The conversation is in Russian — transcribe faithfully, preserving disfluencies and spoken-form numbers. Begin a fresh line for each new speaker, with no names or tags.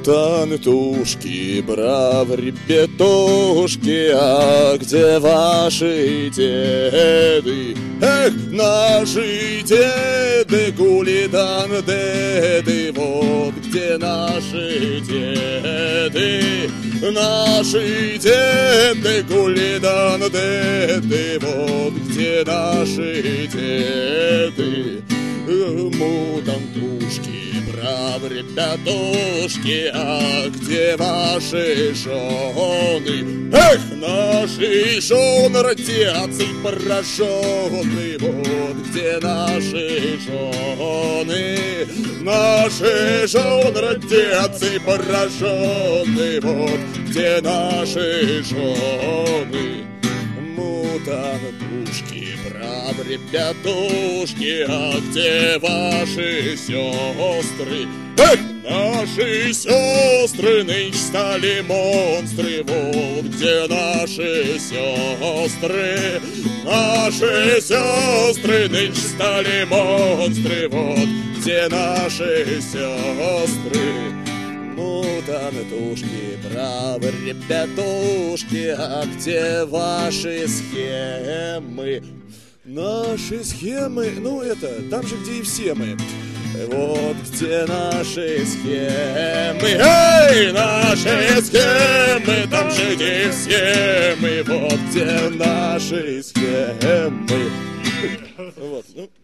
Мутаны, тушки, браво, ребятушки, а где ваши деды? Эх, наши деды, гулидан деды, вот где наши деды. Наши деды, гулидан деды, вот где наши деды. Мутантушки, браво, ребятушки, а где ваши жены? Эх, наши жены родятся и поражены, вот где наши жены. Наши жены родятся и поражены, вот где наши жены. Мутантушки, браво, ребятушки, а где ваши сестры? Эх, наши сестры нынче стали монстры, вот где наши сестры. Наши сестры нынче стали монстры, вот где наши сестры. Мутантушки, браво, ребятушки, а где ваши схемы? Наши схемы, ну это, там же, где и все мы. Вот где наши схемы, эй, наши схемы, там же, где и все мы. Вот где наши схемы. Вот, ну.